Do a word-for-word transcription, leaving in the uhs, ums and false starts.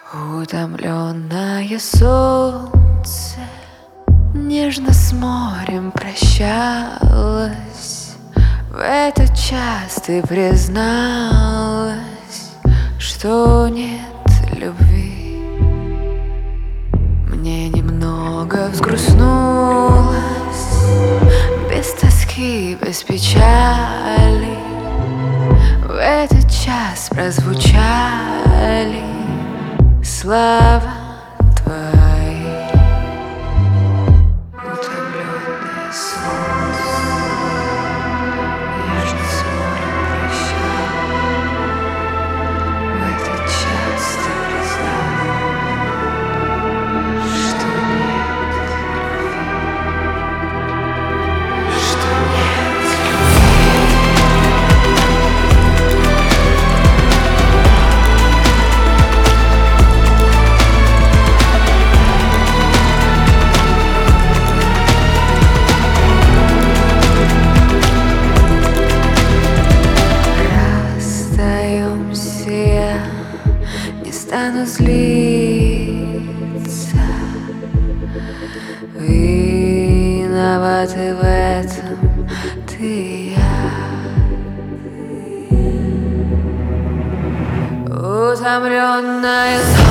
Утомленное солнце нежно с морем прощалось. В этот час ты призналась, что нет любви. Мне немного взгрустнулось, без тоски, без печали. В этот час прозвучали слова твои. Утомленное солнце нежно с морем прощалось. В этот час ты призналась, что нет любви, что нет не стану злиться. Виноваты в этом ты и я. Утомленная